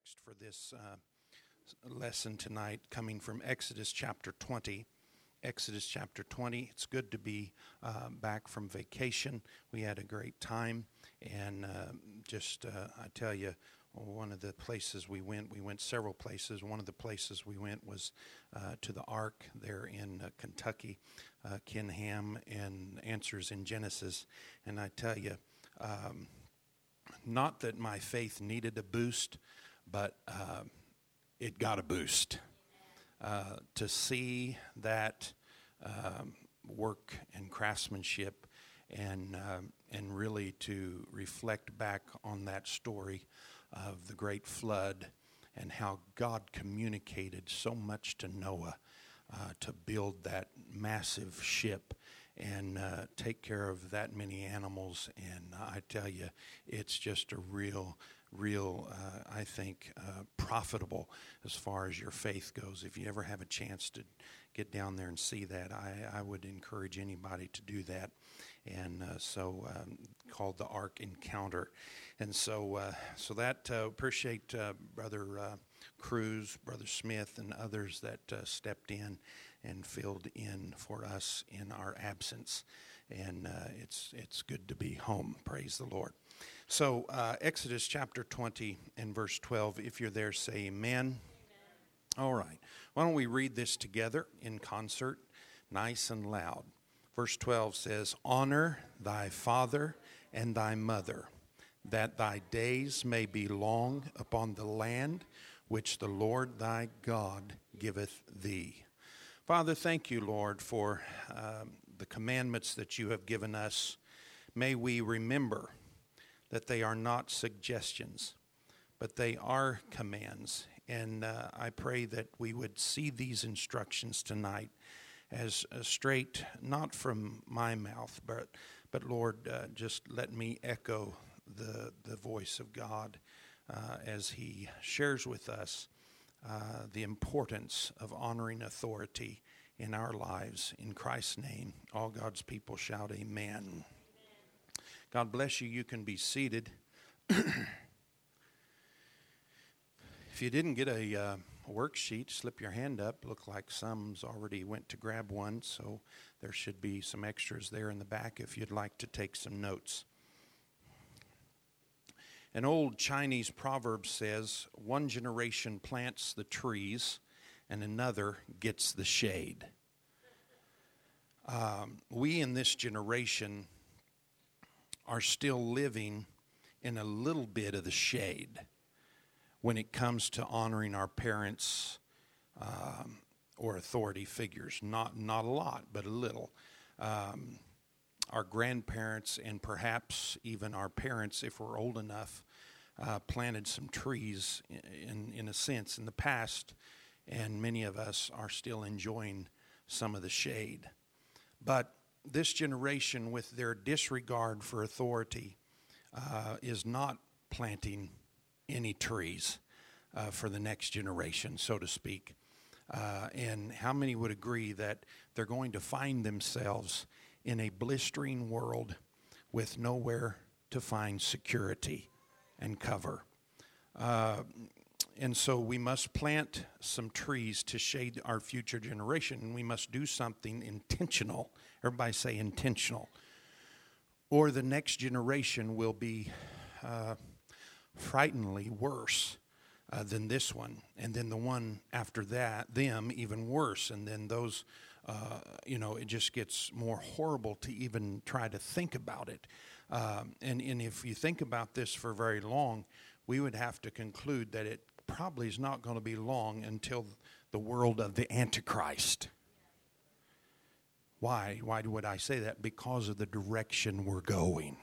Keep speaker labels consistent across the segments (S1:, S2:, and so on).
S1: text for this lesson tonight coming from Exodus chapter 20. Exodus chapter 20. It's good to be back from vacation. We had a great time, and I tell you, one of the places we went several places. One of the places we went was to the Ark there in Kentucky. Ken Ham and Answers in Genesis. And I tell you, not that my faith needed a boost, but it got a boost. To see that work and craftsmanship and really to reflect back on that story of the great flood and how God communicated so much to Noah to build that massive ship and take care of that many animals. And I tell you, it's just a real, I think, profitable as far as your faith goes. If you ever have a chance to get down there and see that, I would encourage anybody to do that. And called the Ark Encounter. And so that appreciate Brother Cruz, Brother Smith, and others that stepped in and filled in for us in our absence. And it's good to be home. Praise the Lord. So Exodus chapter 20 and verse 12. If you're there, say amen. All right. Why don't we read this together in concert, nice and loud. Verse 12 says, "Honor thy father and thy mother, that thy days may be long upon the land which the Lord thy God giveth thee." Father, thank you, Lord, for the commandments that you have given us. May we remember that they are not suggestions, but they are commands. And I pray that we would see these instructions tonight as straight, not from my mouth, but Lord, just let me echo the voice of God as he shares with us the importance of honoring authority in our lives. In Christ's name, all God's people shout amen. God bless you. You can be seated. If you didn't get a worksheet, slip your hand up. Look like some's already went to grab one, so there should be some extras there in the back if you'd like to take some notes. An old Chinese proverb says, "One generation plants the trees and another gets the shade." We in this generation are still living in a little bit of the shade when it comes to honoring our parents or authority figures. Not a lot, but a little. Our grandparents and perhaps even our parents, if we're old enough, planted some trees in a sense in the past, and many of us are still enjoying some of the shade. But this generation, with their disregard for authority, is not planting any trees for the next generation, so to speak. And how many would agree that they're going to find themselves in a blistering world with nowhere to find security and cover? And so we must plant some trees to shade our future generation, and we must do something intentional. Everybody say intentional. Or the next generation will be frighteningly worse than this one, and then the one after that, them even worse, and then those, it just gets more horrible to even try to think about it. And if you think about this for very long, we would have to conclude that it probably is not going to be long until the world of the Antichrist. Why? Why would I say that? Because of the direction we're going.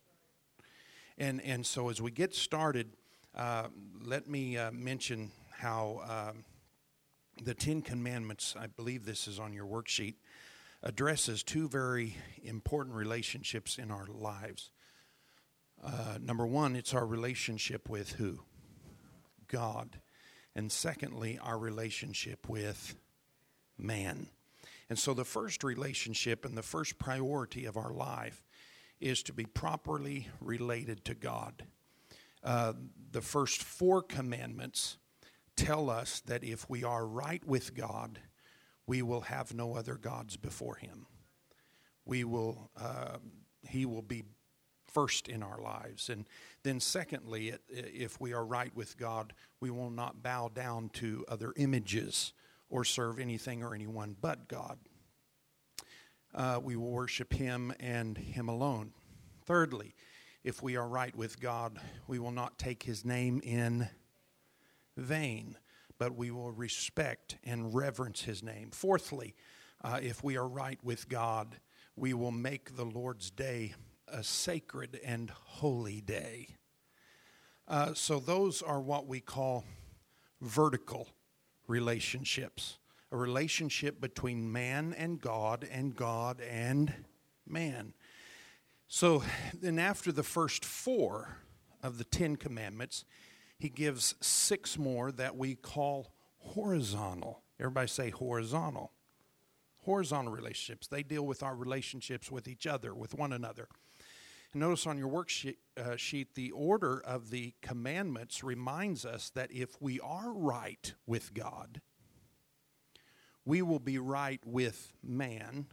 S1: And so as we get started, let me mention how the Ten Commandments, I believe this is on your worksheet, addresses two very important relationships in our lives. Number one, it's our relationship with who? God. And secondly, our relationship with man. And so the first relationship and the first priority of our life is to be properly related to God. The first 4 commandments tell us that if we are right with God, we will have no other gods before him. He will be first in our lives. And then secondly, if we are right with God, we will not bow down to other images or serve anything or anyone but God. We will worship him and him alone. Thirdly, if we are right with God, we will not take his name in vain, but we will respect and reverence his name. Fourthly, if we are right with God, we will make the Lord's day a sacred and holy day. So those are what we call vertical relationships. A relationship between man and God and man. So then after the first 4 of the 10 commandments, he gives 6 more that we call horizontal. Everybody say horizontal. Horizontal relationships. They deal with our relationships with each other, with one another. And notice on your worksheet, the order of the commandments reminds us that if we are right with God, we will be right with man.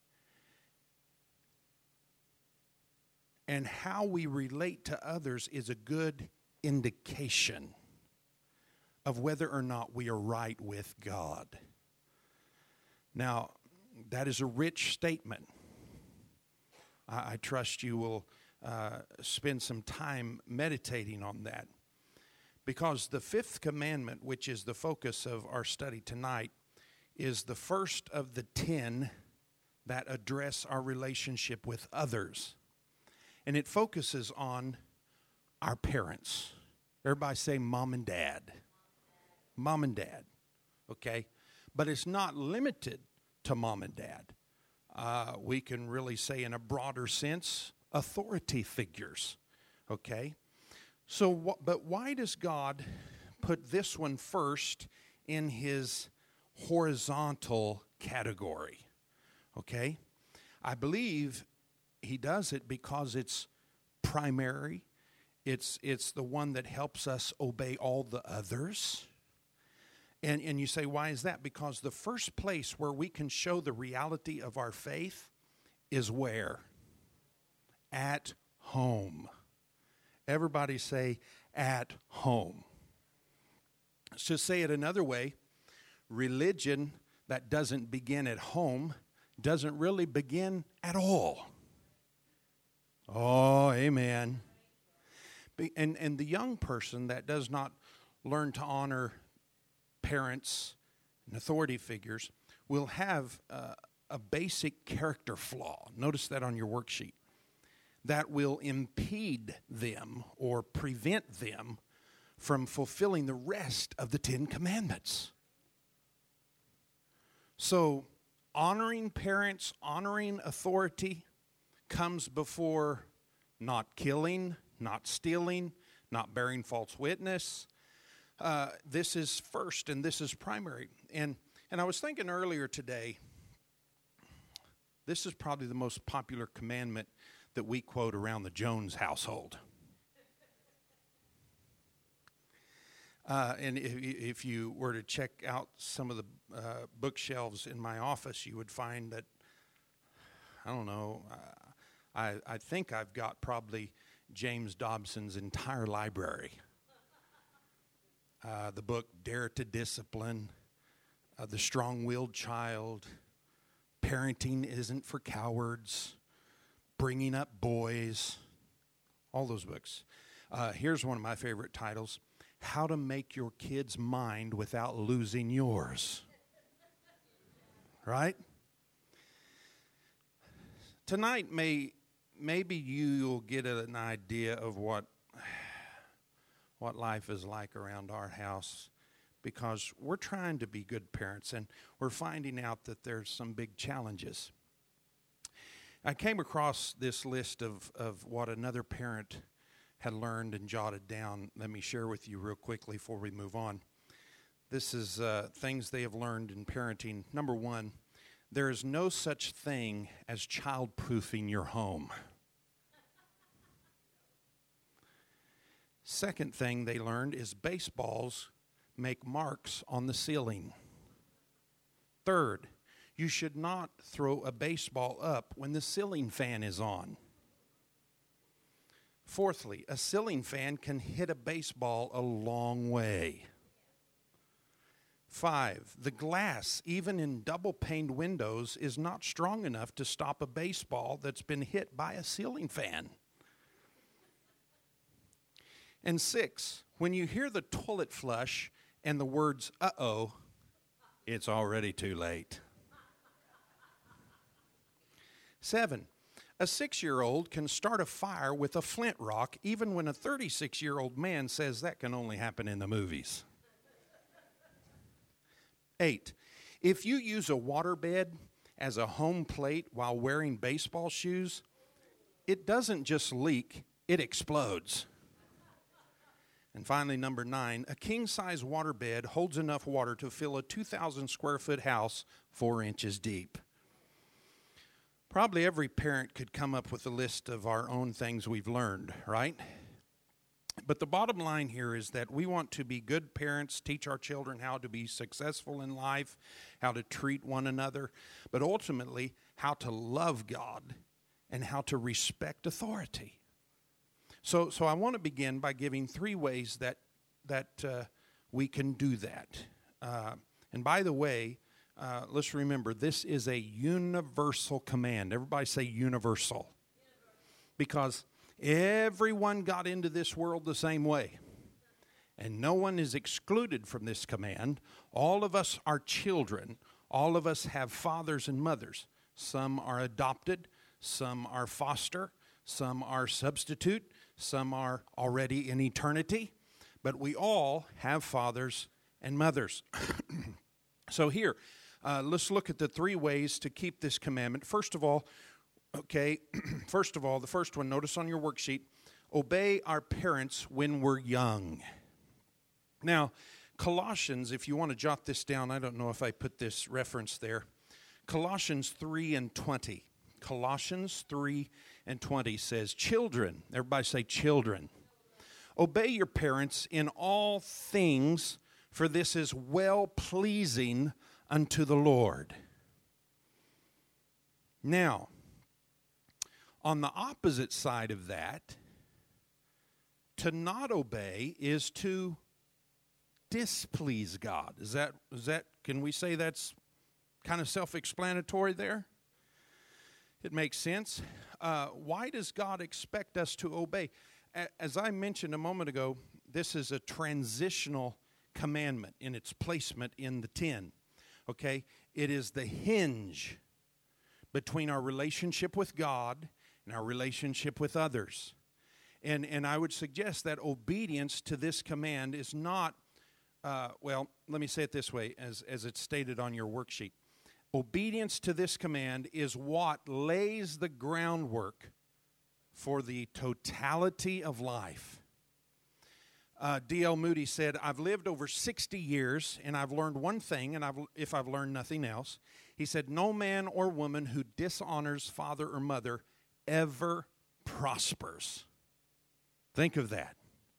S1: And how we relate to others is a good indication of whether or not we are right with God. Now, that is a rich statement. I trust you will spend some time meditating on that. Because the 5th commandment, which is the focus of our study tonight, is the first of the 10 that address our relationship with others. And it focuses on our parents. Everybody say mom and dad. Mom and dad, okay? But it's not limited to mom and dad. We can really say in a broader sense, authority figures, okay? So, but why does God put this one first in his horizontal category, okay? I believe he does it because it's primary. It's the one that helps us obey all the others. And you say, why is that? Because the first place where we can show the reality of our faith is where? At home. Everybody say, at home. To say it another way, religion that doesn't begin at home doesn't really begin at all. Oh, amen. And the young person that does not learn to honor parents and authority figures will have a basic character flaw. Notice that on your worksheet. That will impede them or prevent them from fulfilling the rest of the 10 commandments. So, honoring parents, honoring authority comes before not killing, not stealing, not bearing false witness. This is first and this is primary. And I was thinking earlier today, this is probably the most popular commandment that we quote around the Jones household. And if you were to check out some of the bookshelves in my office, you would find that, I don't know, I think I've got probably James Dobson's entire library. The book Dare to Discipline, The Strong-Willed Child, Parenting Isn't for Cowards, Bringing Up Boys, all those books. Here's one of my favorite titles, How to Make Your Kid's Mind Without Losing Yours. Right? Tonight, maybe you'll get an idea of what life is like around our house, because we're trying to be good parents and we're finding out that there's some big challenges. I came across this list of what another parent had learned and jotted down. Let me share with you real quickly before we move on. This is things they have learned in parenting. Number 1, there is no such thing as child-proofing your home. Second thing they learned is baseballs make marks on the ceiling. Third, you should not throw a baseball up when the ceiling fan is on. Fourthly, a ceiling fan can hit a baseball a long way. 5, the glass, even in double-paned windows, is not strong enough to stop a baseball that's been hit by a ceiling fan. And 6, when you hear the toilet flush and the words, "uh-oh," it's already too late. 7, a 6-year-old can start a fire with a flint rock even when a 36-year-old man says that can only happen in the movies. 8, if you use a waterbed as a home plate while wearing baseball shoes, it doesn't just leak, it explodes. And finally, number 9, a king-size waterbed holds enough water to fill a 2,000 square foot house 4 inches deep. Probably every parent could come up with a list of our own things we've learned, right? But the bottom line here is that we want to be good parents, teach our children how to be successful in life, how to treat one another, but ultimately how to love God and how to respect authority. So I want to begin by giving 3 ways that we can do that. And by the way, let's remember, this is a universal command. Everybody say universal. Because everyone got into this world the same way. And no one is excluded from this command. All of us are children. All of us have fathers and mothers. Some are adopted. Some are foster. Some are substitute. Some are already in eternity. But we all have fathers and mothers. So here, let's look at the 3 ways to keep this commandment. First of all, the first one, notice on your worksheet, obey our parents when we're young. Now, Colossians, if you want to jot this down, I don't know if I put this reference there. Colossians 3:20. Colossians 3:20 says, children, everybody say children, obey your parents in all things, for this is well-pleasing unto the Lord. Now, on the opposite side of that, to not obey is to displease God. Is that can we say that's kind of self-explanatory there? It makes sense. Why does God expect us to obey? As I mentioned a moment ago, this is a transitional commandment in its placement in the 10. Okay? It is the hinge between our relationship with God and our relationship with others. And I would suggest that obedience to this command is not, let me say it this way, as it's stated on your worksheet. Obedience to this command is what lays the groundwork for the totality of life. D.L. Moody said, I've lived over 60 years, and I've learned one thing, and if I've learned nothing else, he said, no man or woman who dishonors father or mother ever prospers. Think of that.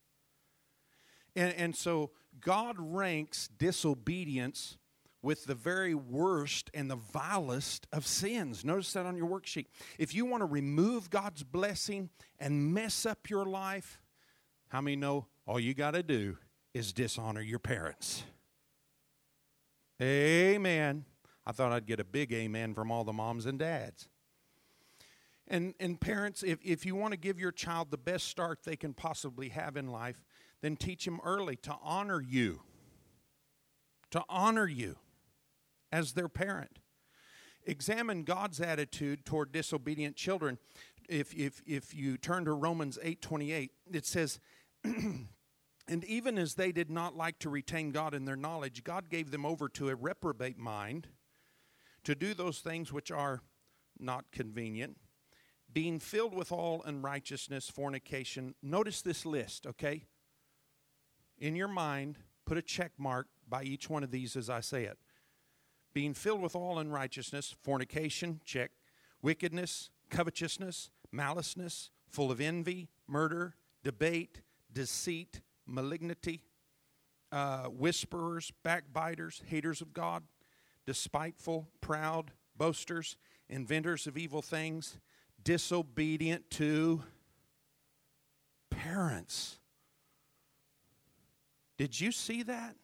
S1: And so God ranks disobedience with the very worst and the vilest of sins. Notice that on your worksheet. If you want to remove God's blessing and mess up your life, how many know all you got to do is dishonor your parents? Amen. I thought I'd get a big amen from all the moms and dads. And parents, if you want to give your child the best start they can possibly have in life, then teach them early to honor you. To honor you as their parent. Examine God's attitude toward disobedient children. If you turn to Romans 8:28, it says, and even as they did not like to retain God in their knowledge, God gave them over to a reprobate mind to do those things which are not convenient, being filled with all unrighteousness, fornication. Notice this list, okay? In your mind, put a check mark by each one of these as I say it. Being filled with all unrighteousness, fornication, check. Wickedness, covetousness, maliceness, full of envy, murder, debate, deceit, malignity, whisperers, backbiters, haters of God, despiteful, proud, boasters, inventors of evil things, disobedient to parents. Did you see that?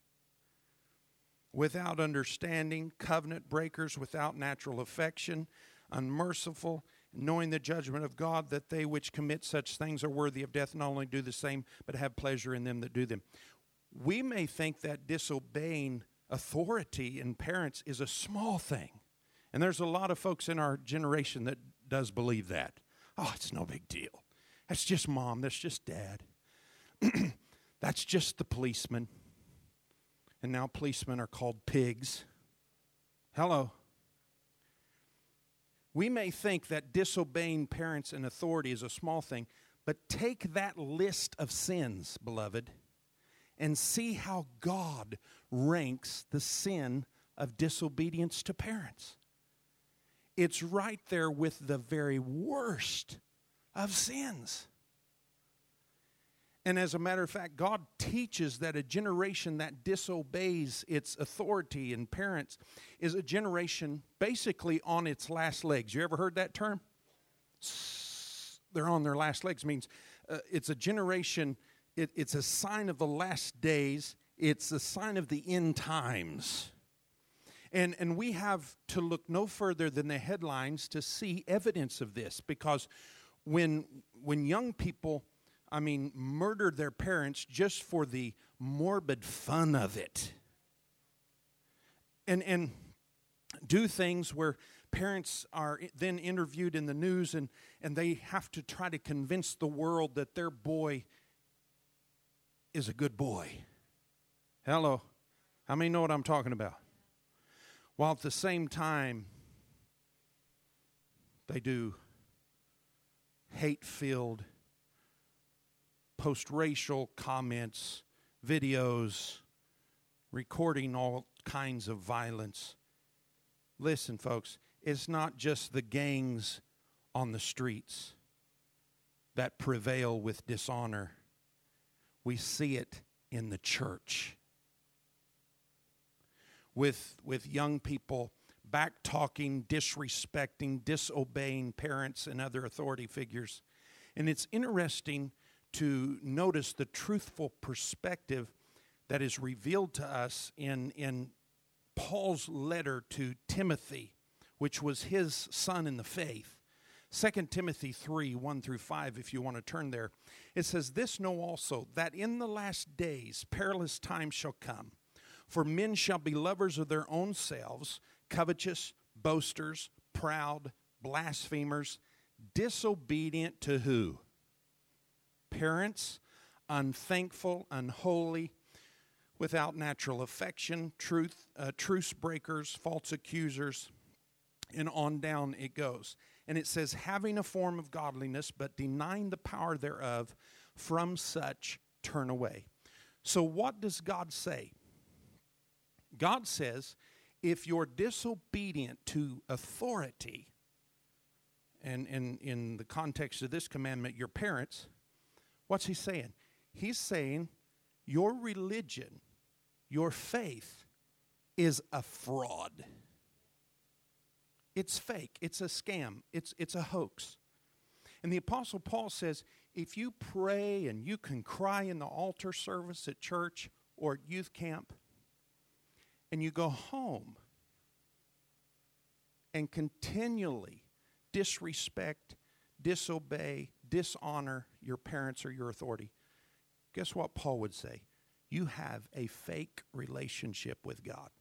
S1: Without understanding, covenant breakers, without natural affection, unmerciful, knowing the judgment of God, that they which commit such things are worthy of death, not only do the same, but have pleasure in them that do them. We may think that disobeying authority in parents is a small thing. And there's a lot of folks in our generation that does believe that. Oh, it's no big deal. That's just mom. That's just dad. That's just the policeman. And now policemen are called pigs. Hello. We may think that disobeying parents and authority is a small thing, but take that list of sins, beloved, and see how God ranks the sin of disobedience to parents. It's right there with the very worst of sins. And as a matter of fact, God teaches that a generation that disobeys its authority and parents is a generation basically on its last legs. You ever heard that term? They're on their last legs means it's a generation, it's a sign of the last days. It's a sign of the end times. And we have to look no further than the headlines to see evidence of this, because when young people, murder their parents just for the morbid fun of it, and do things where parents are then interviewed in the news and they have to try to convince the world that their boy is a good boy. Hello. How many know what I'm talking about? While at the same time, they do hate-filled, post-racial comments, videos, recording all kinds of violence. Listen, folks, it's not just the gangs on the streets that prevail with dishonor. We see it in the church. With young people back-talking, disrespecting, disobeying parents and other authority figures. And it's interesting to notice the truthful perspective that is revealed to us in Paul's letter to Timothy, which was his son in the faith. 2 Timothy 3, 1 through 5, if you want to turn there. It says, "This know also, that in the last days perilous times shall come. For men shall be lovers of their own selves, covetous, boasters, proud, blasphemers, disobedient to who? Parents, unthankful, unholy, without natural affection, truce breakers, false accusers," and on down it goes. And it says, "having a form of godliness, but denying the power thereof, from such turn away." So what does God say? God says, if you're disobedient to authority, and in the context of this commandment, your parents, what's he saying? He's saying your religion, your faith, is a fraud. It's fake. It's a scam. It's a hoax. And the Apostle Paul says, if you pray and you can cry in the altar service at church or at youth camp, and you go home and continually disrespect, disobey, dishonor your parents or your authority, guess what Paul would say? You have a fake relationship with God.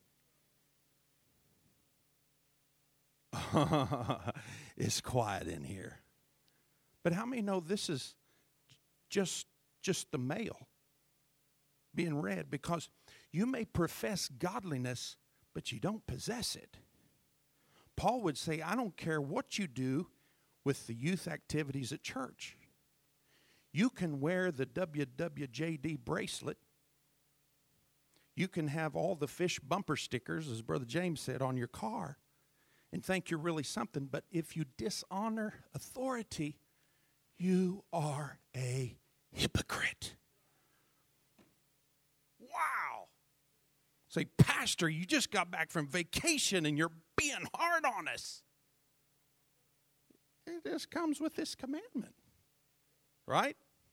S1: It's quiet in here. But how many know this is just the mail being read? Because you may profess godliness, but you don't possess it. Paul would say, I don't care what you do with the youth activities at church. You can wear the WWJD bracelet. You can have all the fish bumper stickers, as Brother James said, on your car and think you're really something. But if you dishonor authority, you are a hypocrite. Wow. Say, Pastor, you just got back from vacation and you're being hard on us. It just comes with this commandment, right?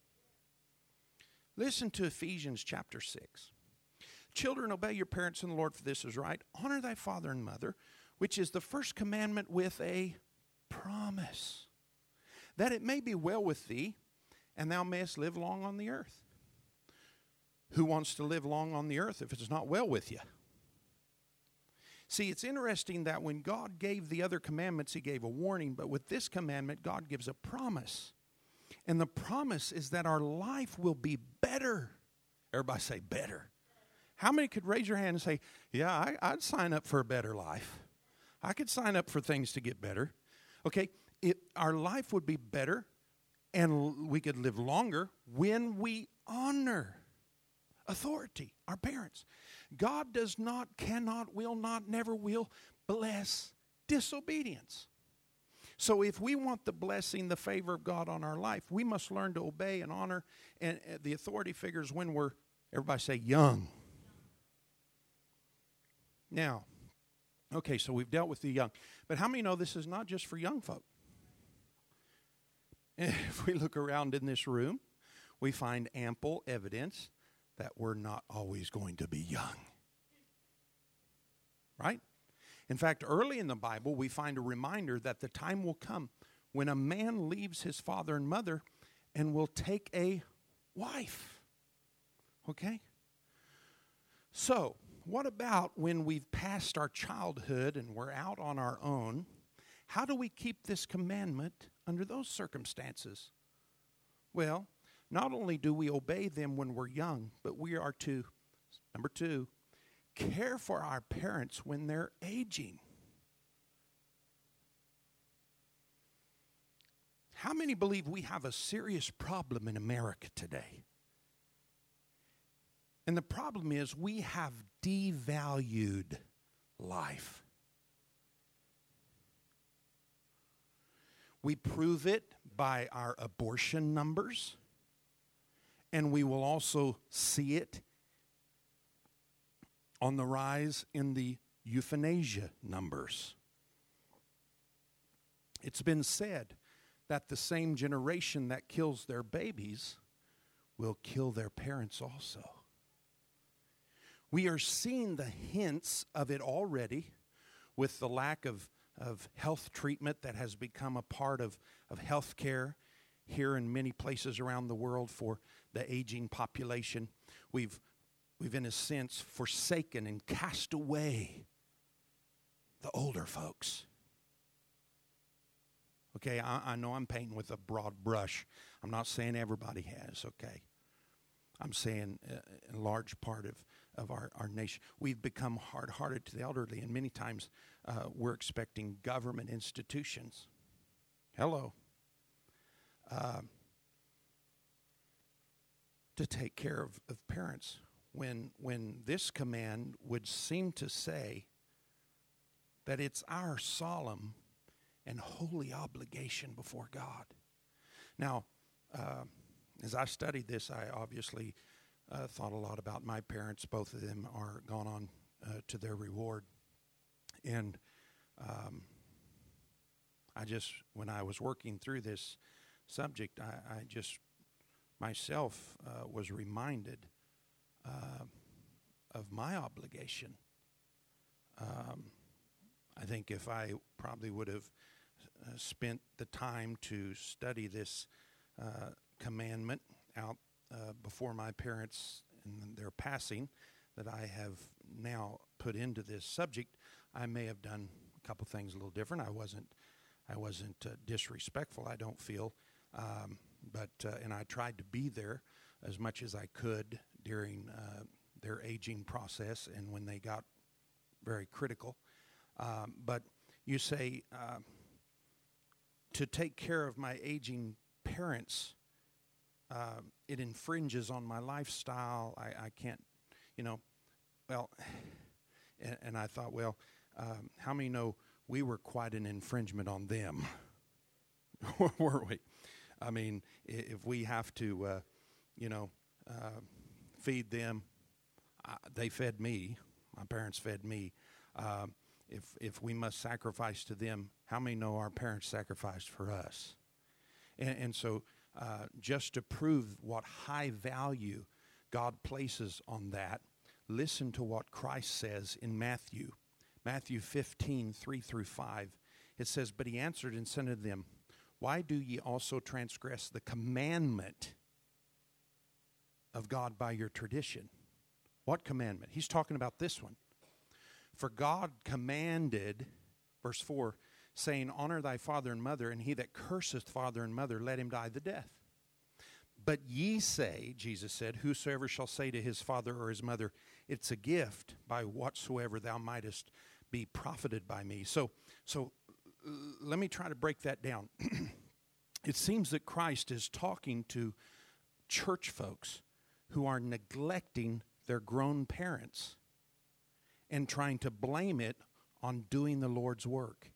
S1: Listen to Ephesians chapter 6. Children, obey your parents in the Lord, for this is right. Honor thy father and mother, which is the first commandment with a promise, that it may be well with thee, and thou mayest live long on the earth. Who wants to live long on the earth if it's not well with you? See, it's interesting that when God gave the other commandments, he gave a warning, but with this commandment, God gives a promise. And the promise is that our life will be better. Everybody say better. How many could raise your hand and say, yeah, I'd sign up for a better life. I could sign up for things to get better. Okay, our life would be better and we could live longer when we honor authority, our parents. God does not, cannot, will not, never will bless disobedience. So if we want the blessing, the favor of God on our life, we must learn to obey and honor and the authority figures when we're, everybody say, young. Now, okay, so we've dealt with the young. But how many know this is not just for young folk? If we look around in this room, we find ample evidence that we're not always going to be young. Right? In fact, early in the Bible, we find a reminder that the time will come when a man leaves his father and mother and will take a wife. Okay? So, what about when we've passed our childhood and we're out on our own? How do we keep this commandment under those circumstances? Well, not only do we obey them when we're young, but we are to, number 2, care for our parents when they're aging. How many believe we have a serious problem in America today? And the problem is we have devalued life. We prove it by our abortion numbers, and we will also see it on the rise in the euthanasia numbers. It's been said that the same generation that kills their babies will kill their parents also. We are seeing the hints of it already with the lack of health treatment that has become a part of health care here in many places around the world for the aging population. We've in a sense forsaken and cast away the older folks. Okay, I know I'm painting with a broad brush. I'm not saying everybody has, okay? I'm saying a large part of our nation. We've become hard-hearted to the elderly, and many times we're expecting government institutions. Hello. To take care of parents when this command would seem to say that it's our solemn and holy obligation before God. Now, as I studied this, I obviously thought a lot about my parents. Both of them are gone on to their reward. And when I was working through this subject, I just myself was reminded of my obligation. I think if I probably would have spent the time to study this commandment out before my parents and their passing that I have now put into this subject, I may have done a couple things a little different. I wasn't disrespectful, I don't feel, but and I tried to be there as much as I could during their aging process and when they got very critical. But you say, to take care of my aging parents, it infringes on my lifestyle. I can't, well, and I thought, well, how many know we were quite an infringement on them? Were we? I mean, if we have to feed them. They fed me. My parents fed me. If we must sacrifice to them, how many know our parents sacrificed for us? And so just to prove what high value God places on that, listen to what Christ says in Matthew 15, 3 through 5. It says, "But he answered and said to them, Why do ye also transgress the commandment of God by your tradition?" What commandment? He's talking about this one. "For God commanded," verse 4, saying, "Honor thy father and mother, and he that curseth father and mother, let him die the death. But ye say," Jesus said, "whosoever shall say to his father or his mother, It's a gift, by whatsoever thou mightest be profited by me." So let me try to break that down. It seems that Christ is talking to church folks who are neglecting their grown parents and trying to blame it on doing the Lord's work.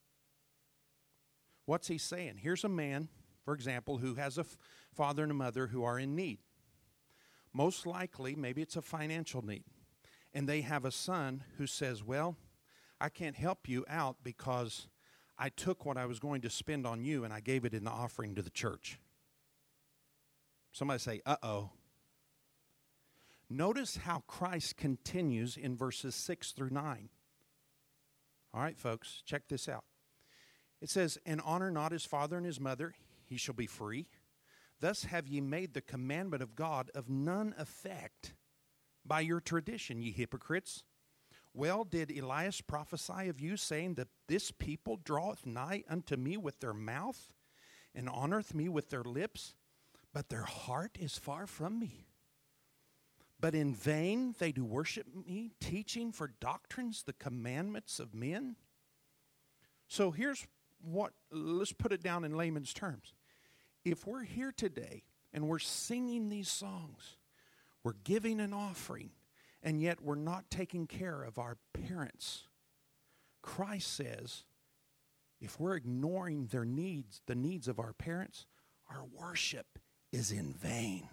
S1: What's he saying? Here's a man, for example, who has a father and a mother who are in need. Most likely, maybe it's a financial need. And they have a son who says, "Well, I can't help you out because I took what I was going to spend on you and I gave it in the offering to the church." Somebody say, uh-oh. Notice how Christ continues in verses 6 through 9. All right, folks, check this out. It says, "And honor not his father and his mother, he shall be free. Thus have ye made the commandment of God of none effect by your tradition, ye hypocrites. Well did Elias prophesy of you, saying that this people draweth nigh unto me with their mouth, and honoreth me with their lips, but their heart is far from me. But in vain they do worship me, teaching for doctrines the commandments of men." So here's let's put it down in layman's terms. If we're here today and we're singing these songs, we're giving an offering, and yet we're not taking care of our parents, Christ says, if we're ignoring their needs, the needs of our parents, our worship is in vain.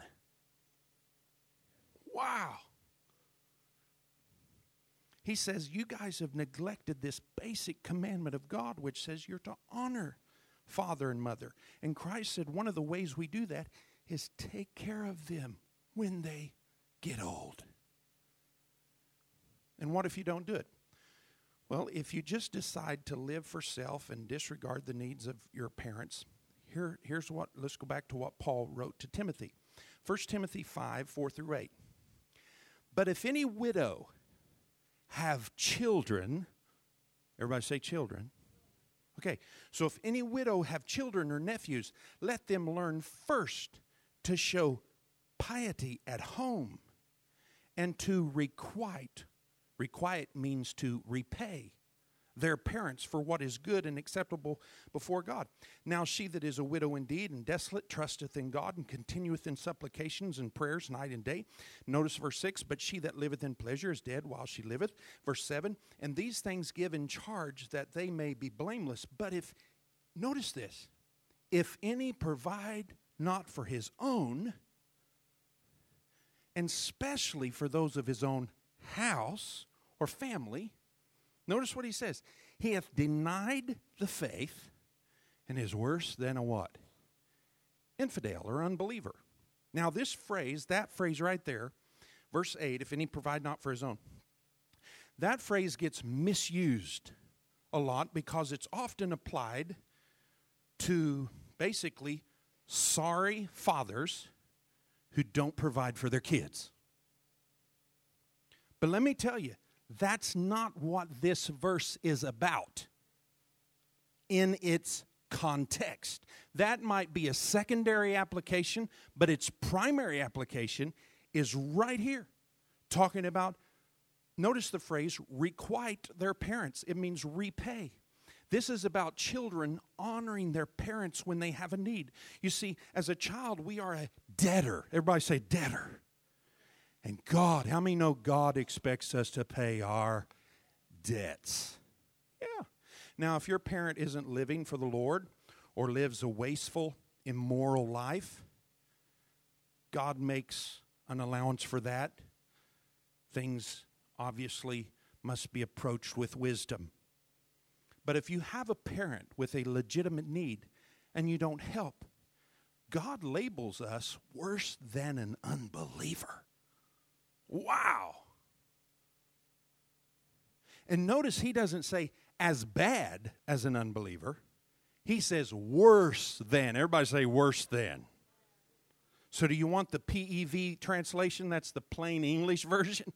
S1: Wow. He says, you guys have neglected this basic commandment of God, which says you're to honor father and mother. And Christ said one of the ways we do that is take care of them when they get old. And what if you don't do it? Well, if you just decide to live for self and disregard the needs of your parents, let's go back to what Paul wrote to Timothy. 1 Timothy 5, 4 through 8. "But if any widow have children," everybody say children. Okay, so if any widow have children or nephews, let them learn first to show piety at home and to requite. Requite means to repay their parents for what is good and acceptable before God. Now she that is a widow indeed and desolate trusteth in God and continueth in supplications and prayers night and day. Notice verse 6, "But she that liveth in pleasure is dead while she liveth." Verse 7, "And these things give in charge that they may be blameless. But notice this, if any provide not for his own, and especially for those of his own house or family," notice what he says, "he hath denied the faith and is worse than a" what? Infidel or unbeliever. Now that phrase right there, verse 8, "if any provide not for his own," that phrase gets misused a lot because it's often applied to basically sorry fathers who don't provide for their kids. But let me tell you, that's not what this verse is about in its context. That might be a secondary application, but its primary application is right here, talking about, notice the phrase, requite their parents. It means repay. This is about children honoring their parents when they have a need. You see, as a child, we are a debtor. Everybody say debtor. And God, how many know God expects us to pay our debts? Yeah. Now, if your parent isn't living for the Lord or lives a wasteful, immoral life, God makes an allowance for that. Things obviously must be approached with wisdom. But if you have a parent with a legitimate need and you don't help, God labels us worse than an unbeliever. Wow. And notice he doesn't say as bad as an unbeliever. He says worse than. Everybody say worse than. So do you want the PEV translation? That's the plain English version.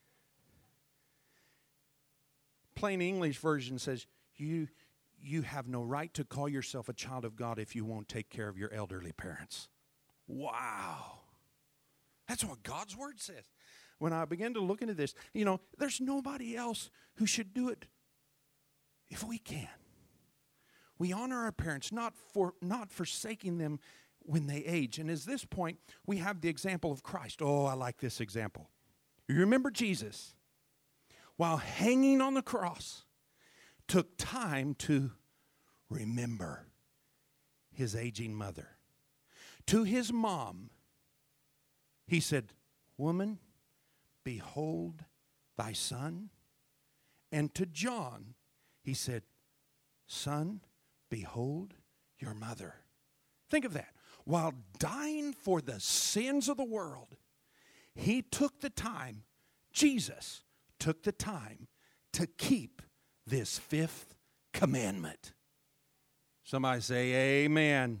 S1: Plain English version says, you have no right to call yourself a child of God if you won't take care of your elderly parents. Wow. That's what God's word says. When I began to look into this, there's nobody else who should do it if we can. We honor our parents, not forsaking them when they age. And at this point, we have the example of Christ. Oh, I like this example. You remember Jesus, while hanging on the cross, took time to remember his aging mother. To his mom, he said, "Woman, behold thy son." And to John, he said, "Son, behold your mother." Think of that. While dying for the sins of the world, he took the time, Jesus took the time to keep this fifth commandment. Somebody say amen.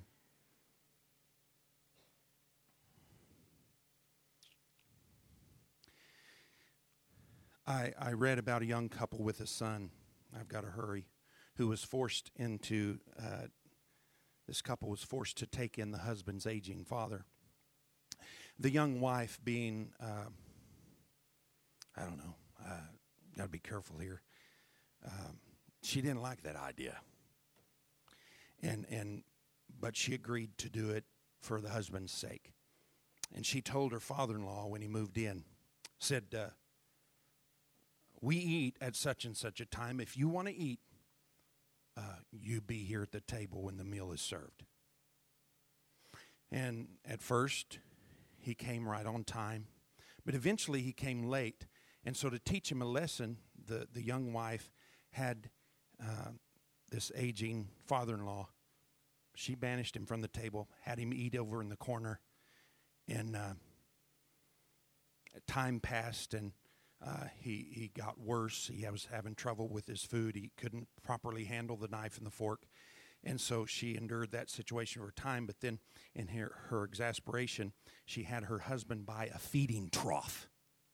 S1: I read about a young couple with a son, I've got to hurry, who was forced into, this couple was forced to take in the husband's aging father. The young wife being, got to be careful here. She didn't like that idea. But she agreed to do it for the husband's sake. And she told her father-in-law when he moved in, said, "We eat at such and such a time. If you want to eat, you be here at the table when the meal is served." And at first, he came right on time. But eventually, he came late. And so to teach him a lesson, the young wife had this aging father-in-law. She banished him from the table, had him eat over in the corner. And time passed, and he got worse. He was having trouble with his food. He couldn't properly handle the knife and the fork. And so she endured that situation for a time. But then in her exasperation, she had her husband buy a feeding trough.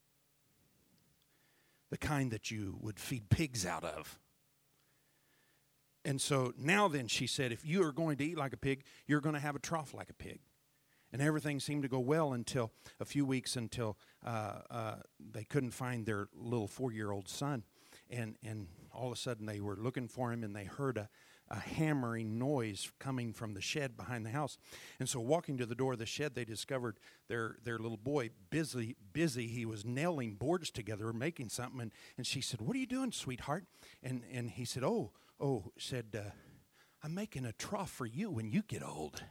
S1: The kind that you would feed pigs out of. And so now then, she said, if you are going to eat like a pig, you're going to have a trough like a pig. And everything seemed to go well until a few weeks until they couldn't find their little 4-year-old son. And all of a sudden they were looking for him, and they heard a hammering noise coming from the shed behind the house. And so walking to the door of the shed, they discovered their little boy busy. He was nailing boards together, making something. And she said, "What are you doing, sweetheart?" And he said, "I'm making a trough for you when you get old."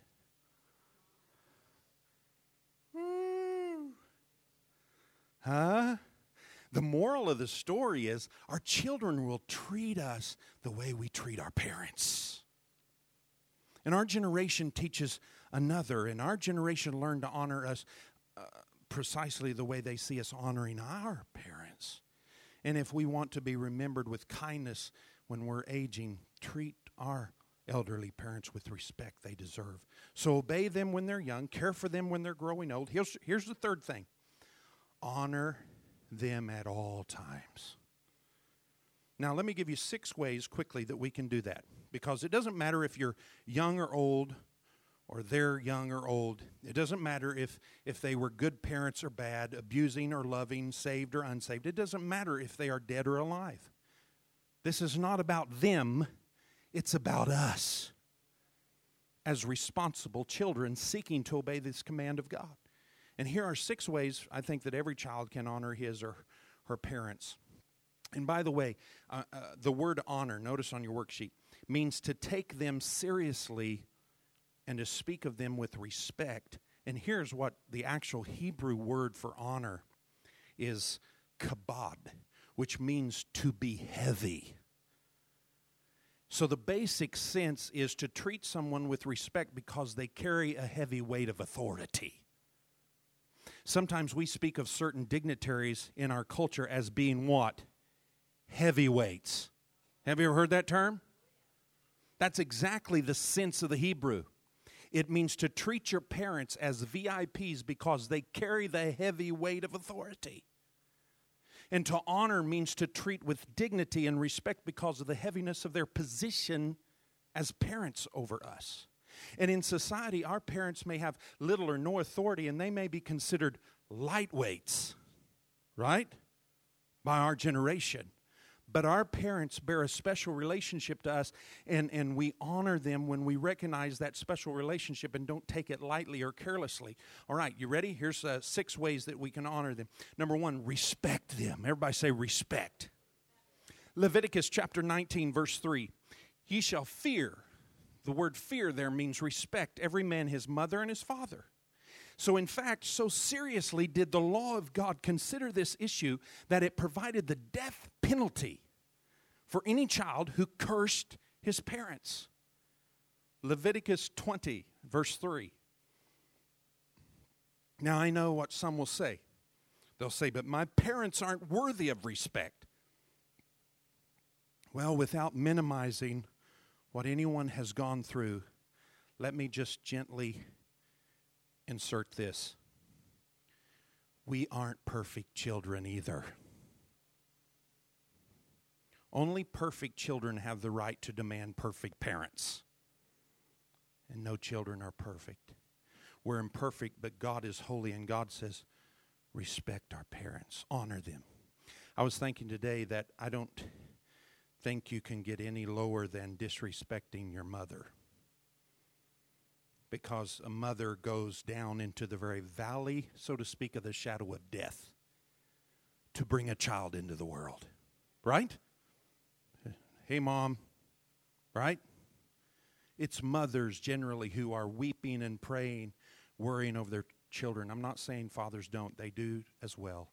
S1: Huh? The moral of the story is our children will treat us the way we treat our parents. And our generation teaches another, and our generation learned to honor us precisely the way they see us honoring our parents. And if we want to be remembered with kindness when we're aging, treat our elderly parents with respect they deserve. So obey them when they're young, care for them when they're growing old. Here's the third thing. Honor them at all times. Now, let me give you 6 ways quickly that we can do that. Because it doesn't matter if you're young or old, or they're young or old. It doesn't matter if they were good parents or bad, abusing or loving, saved or unsaved. It doesn't matter if they are dead or alive. This is not about them. It's about us as responsible children seeking to obey this command of God. And here are 6 ways I think that every child can honor his or her parents. And by the way, the word honor, notice on your worksheet, means to take them seriously and to speak of them with respect And here's what the actual Hebrew word for honor is: kabod, which means to be heavy. So the basic sense is to treat someone with respect because they carry a heavy weight of authority. Sometimes we speak of certain dignitaries in our culture as being what? Heavyweights. Have you ever heard that term? That's exactly the sense of the Hebrew. It means to treat your parents as VIPs because they carry the heavy weight of authority. And to honor means to treat with dignity and respect because of the heaviness of their position as parents over us. And in society, our parents may have little or no authority, and they may be considered lightweights, right? By our generation. But our parents bear a special relationship to us, and we honor them when we recognize that special relationship and don't take it lightly or carelessly. All right, you ready? Here's 6 ways that we can honor them. Number 1, respect them. Everybody say respect. Leviticus chapter 19, verse 3. Ye shall fear. The word fear there means respect. Every man his mother and his father. So in fact, so seriously did the law of God consider this issue that it provided the death penalty for any child who cursed his parents. Leviticus 20, verse 3. Now I know what some will say. They'll say, but my parents aren't worthy of respect. Well, without minimizing what anyone has gone through, let me just gently insert this. We aren't perfect children either. Only perfect children have the right to demand perfect parents. And no children are perfect. We're imperfect, but God is holy, and God says, respect our parents, honor them. I was thinking today that I don't think you can get any lower than disrespecting your mother. Because a mother goes down into the very valley, so to speak, of the shadow of death to bring a child into the world. Right? Hey, Mom. Right? It's mothers generally who are weeping and praying, worrying over their children. I'm not saying fathers don't. They do as well.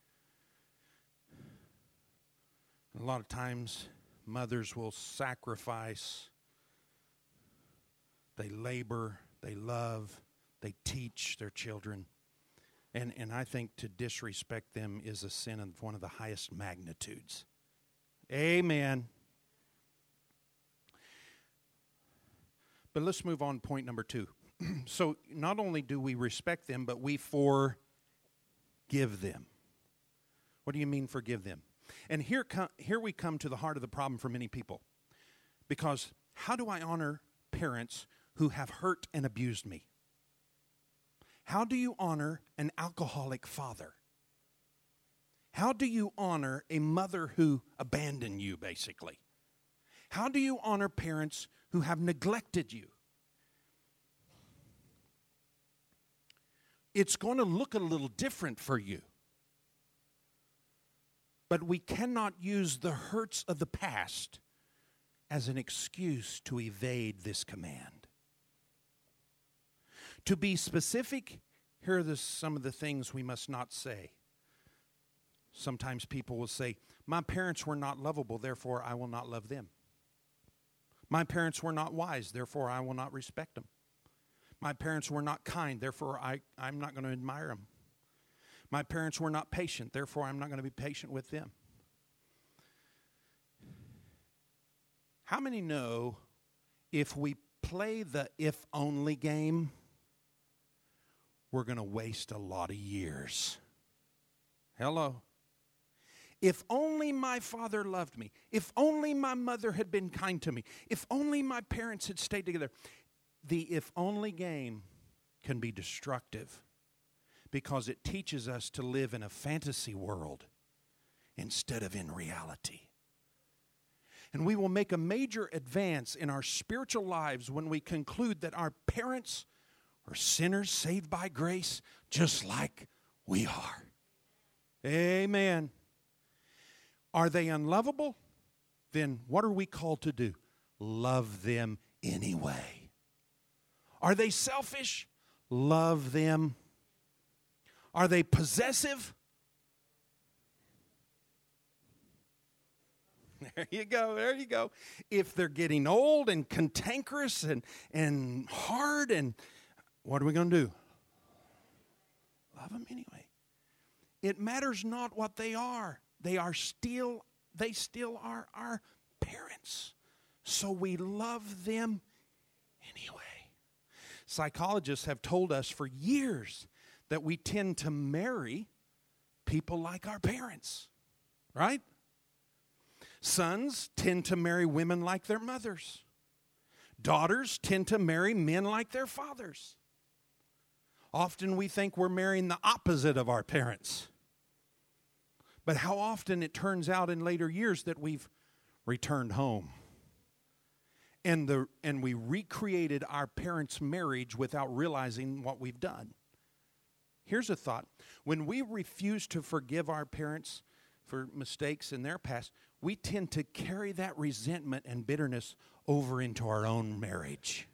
S1: And a lot of times, mothers will sacrifice. They labor. They love, they teach their children. And I think to disrespect them is a sin of one of the highest magnitudes. Amen. But let's move on to point number 2. So not only do we respect them, but we forgive them. What do you mean forgive them? And here we come to the heart of the problem for many people. Because how do I honor parents who have hurt and abused me? How do you honor an alcoholic father? How do you honor a mother who abandoned you, basically? How do you honor parents who have neglected you? It's going to look a little different for you. But we cannot use the hurts of the past as an excuse to evade this command. To be specific, here are some of the things we must not say. Sometimes people will say, my parents were not lovable, therefore I will not love them. My parents were not wise, therefore I will not respect them. My parents were not kind, therefore I'm not going to admire them. My parents were not patient, therefore I'm not going to be patient with them. How many know if we play the if-only game, we're going to waste a lot of years? Hello. If only my father loved me. If only my mother had been kind to me. If only my parents had stayed together. The if only game can be destructive because it teaches us to live in a fantasy world instead of in reality. And we will make a major advance in our spiritual lives when we conclude that our parents are sinners saved by grace just like we are. Amen. Are they unlovable? Then what are we called to do? Love them anyway. Are they selfish? love them? Are they possessive? There you go, there you go. If they're getting old and cantankerous and hard, and what are we going to do? Love them anyway. It matters not what they are. They still are our parents. So we love them anyway. Psychologists have told us for years that we tend to marry people like our parents, right? Sons tend to marry women like their mothers. Daughters tend to marry men like their fathers. Often we think we're marrying the opposite of our parents. But how often it turns out in later years that we've returned home. And we recreated our parents' marriage without realizing what we've done. Here's a thought. When we refuse to forgive our parents for mistakes in their past, we tend to carry that resentment and bitterness over into our own marriage.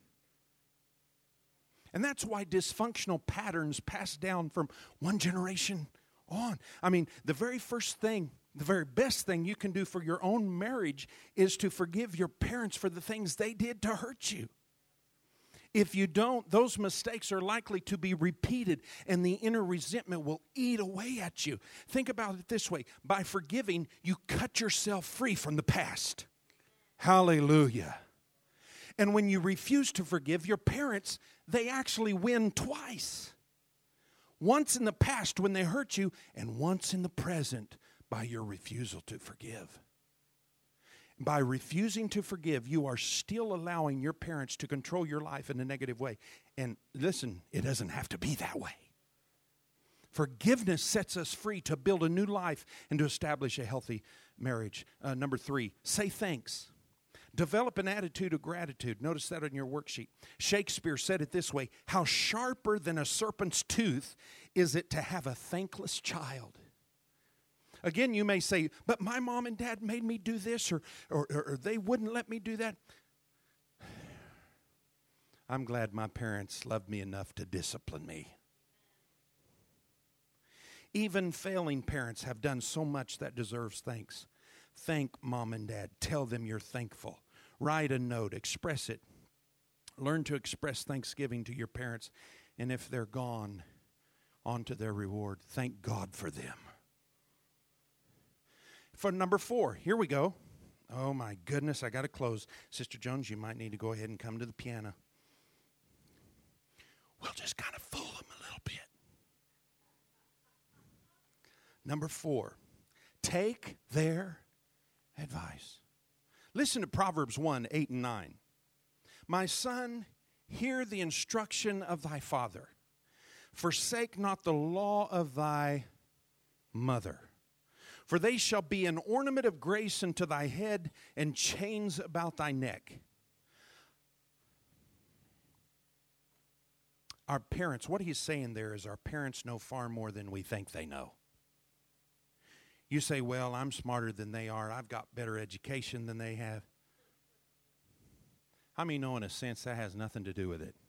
S1: And that's why dysfunctional patterns pass down from one generation on. I mean, the very best thing you can do for your own marriage is to forgive your parents for the things they did to hurt you. If you don't, those mistakes are likely to be repeated, and the inner resentment will eat away at you. Think about it this way. By forgiving, you cut yourself free from the past. Hallelujah. And when you refuse to forgive your parents, they actually win twice. Once in the past when they hurt you, and once in the present by your refusal to forgive. By refusing to forgive, you are still allowing your parents to control your life in a negative way. And listen, it doesn't have to be that way. Forgiveness sets us free to build a new life and to establish a healthy marriage. Number 3, say thanks. Develop an attitude of gratitude. Notice that on your worksheet. Shakespeare said it this way: how sharper than a serpent's tooth is it to have a thankless child. Again, you may say, but my mom and dad made me do this, or they wouldn't let me do that. I'm glad my parents loved me enough to discipline me. Even failing parents have done so much that deserves thanks. Thank mom and dad. Tell them you're thankful. Write a note. Express it. Learn to express thanksgiving to your parents. And if they're gone, on to their reward. Thank God for them. For number 4, here we go. Oh my goodness, I got to close. Sister Jones, you might need to go ahead and come to the piano. We'll just kind of fool them a little bit. Number 4, take their advice. Listen to Proverbs 1, 8 and 9. My son, hear the instruction of thy father. Forsake not the law of thy mother. For they shall be an ornament of grace unto thy head, and chains about thy neck. Our parents, what he's saying there is our parents know far more than we think they know. You say, well, I'm smarter than they are. I've got better education than they have. How many know in a sense that has nothing to do with it?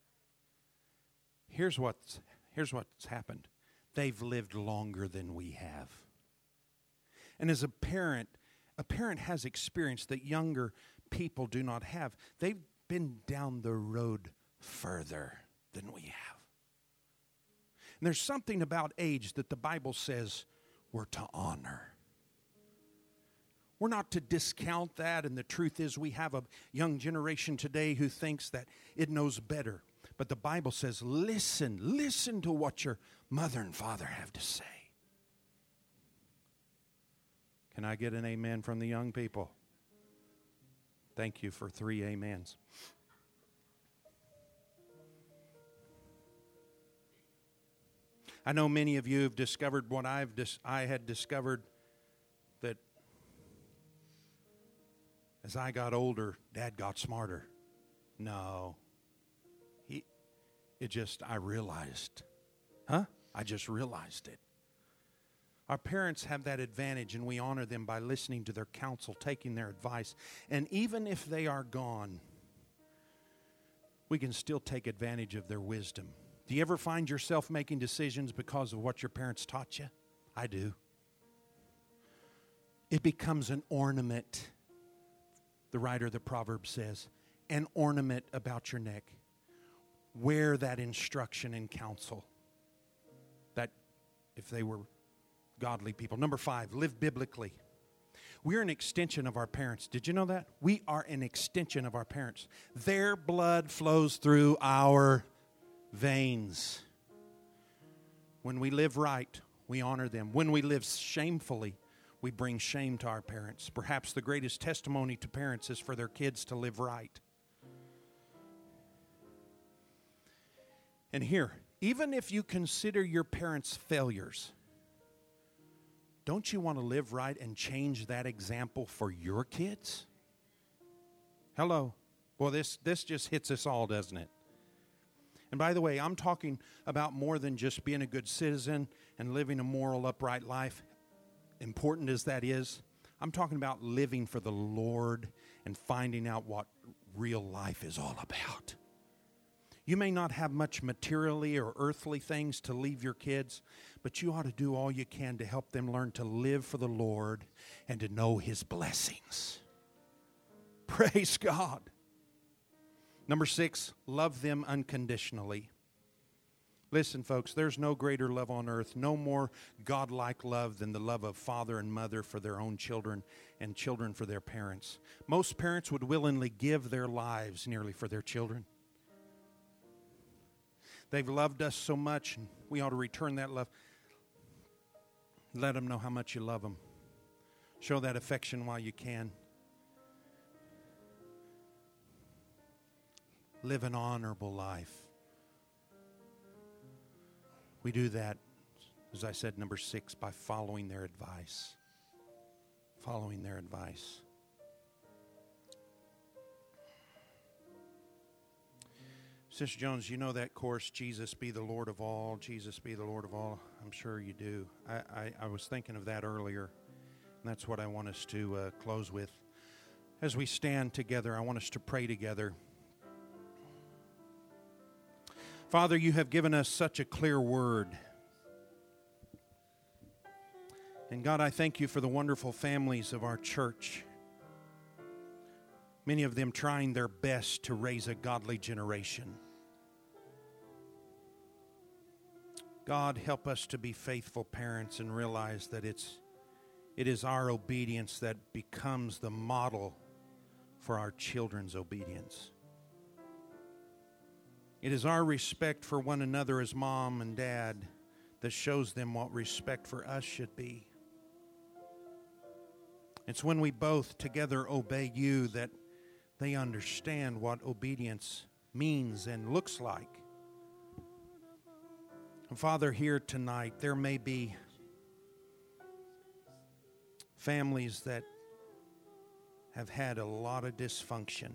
S1: Here's what's happened. They've lived longer than we have. And as a parent has experience that younger people do not have. They've been down the road further than we have. And there's something about age that the Bible says we're to honor. We're not to discount that, and the truth is we have a young generation today who thinks that it knows better. But the Bible says, listen to what your mother and father have to say. Can I get an amen from the young people? Thank you for 3 amens. I know many of you have discovered what I had discovered, that as I got older, Dad got smarter. No. I realized. I just realized it. Our parents have that advantage, and we honor them by listening to their counsel, taking their advice. And even if they are gone, we can still take advantage of their wisdom Do you ever find yourself making decisions because of what your parents taught you? I do. It becomes an ornament, the writer of the Proverbs says, an ornament about your neck. Wear that instruction and counsel. That if they were godly people. Number 5, live biblically. We're an extension of our parents. Did you know that? We are an extension of our parents. Their blood flows through our veins. When we live right, we honor them. When we live shamefully, we bring shame to our parents. Perhaps the greatest testimony to parents is for their kids to live right. And here, even if you consider your parents failures, don't you want to live right and change that example for your kids? Hello. Well, this just hits us all, doesn't it? And by the way, I'm talking about more than just being a good citizen and living a moral, upright life, important as that is. I'm talking about living for the Lord and finding out what real life is all about. You may not have much materially or earthly things to leave your kids, but you ought to do all you can to help them learn to live for the Lord and to know His blessings. Praise God. Number 6, love them unconditionally. Listen, folks, there's no greater love on earth, no more godlike love than the love of father and mother for their own children and children for their parents. Most parents would willingly give their lives nearly for their children. They've loved us so much, and we ought to return that love. Let them know how much you love them. Show that affection while you can. Live an honorable life. We do that, as I said, number 6, by following their advice. Following their advice. Sister Jones, you know that chorus, Jesus be the Lord of all, Jesus be the Lord of all. I'm sure you do. I was thinking of that earlier, and that's what I want us to close with. As we stand together, I want us to pray together. Father, you have given us such a clear word. And God, I thank you for the wonderful families of our church. Many of them trying their best to raise a godly generation. God, help us to be faithful parents and realize that it is our obedience that becomes the model for our children's obedience. It is our respect for one another as mom and dad that shows them what respect for us should be. It's when we both together obey you that they understand what obedience means and looks like. And Father, here tonight, there may be families that have had a lot of dysfunction.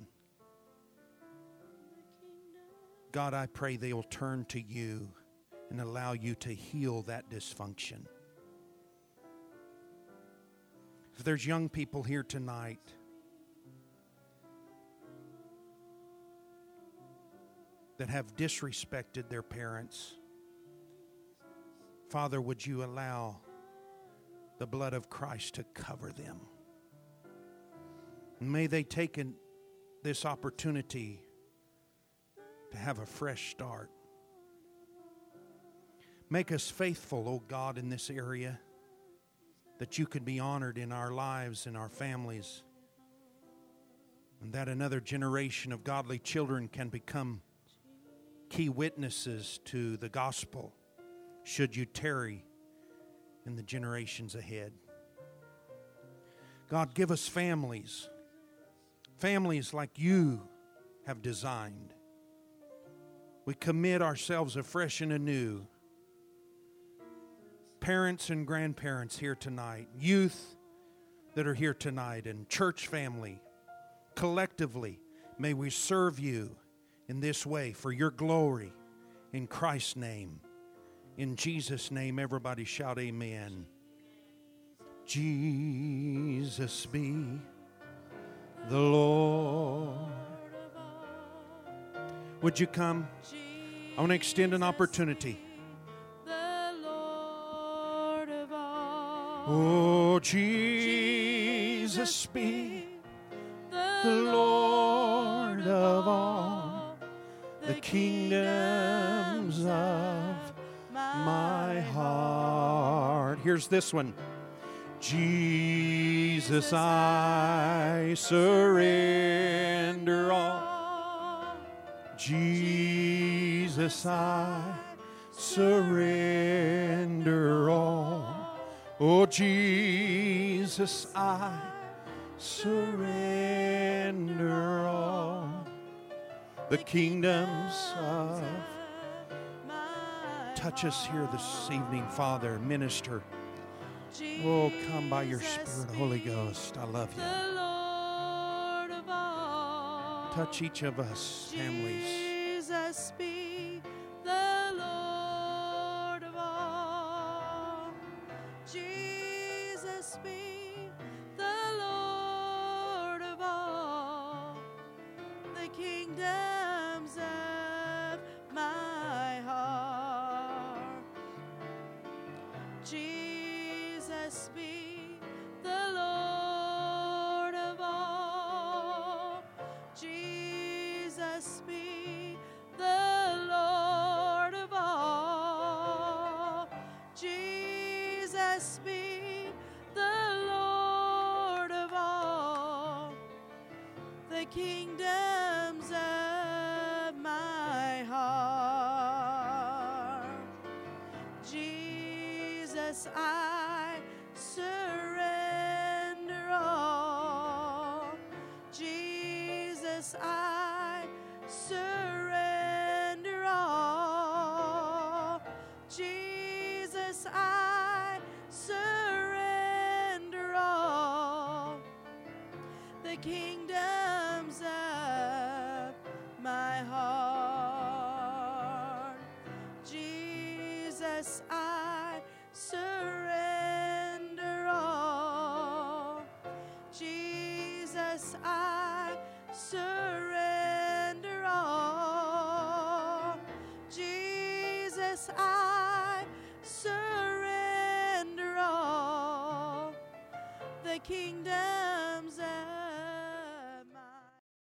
S1: God, I pray they will turn to you and allow you to heal that dysfunction. If there's young people here tonight that have disrespected their parents, Father, would you allow the blood of Christ to cover them? And may they take this opportunity to have a fresh start. Make us faithful, O God, in this area, that you could be honored in our lives and our families, and that another generation of godly children can become key witnesses to the gospel, should you tarry in the generations ahead. God, give us families like you have designed. We commit ourselves afresh and anew. Parents and grandparents here tonight, youth that are here tonight, and church family, collectively, may we serve you in this way for your glory, in Christ's name. In Jesus' name, everybody shout amen. Jesus be the Lord. Would you come? I want to extend an opportunity.
S2: The Lord of all.
S1: Oh, Jesus be the Lord of all the kingdoms of my heart. Here's this one. Jesus, I surrender all. Jesus, I surrender all. Oh, Jesus, I surrender all. The kingdoms of... Touch us here this evening, Father. Minister. Oh, come by your Spirit, Holy Ghost. I love you. Touch each of us, families.
S2: Jesus be the Lord of all. Jesus be the Lord of all the kingdoms of my heart. Jesus be the Lord of all. Jesus be the Lord of all. Jesus be the Lord of all the kingdoms of my heart. Jesus, I surrender all. Jesus, I surrender all. Jesus, I surrender all the kingdoms of my heart. Jesus, I surrender all. Jesus, I surrender all. Jesus, I surrender all the kingdom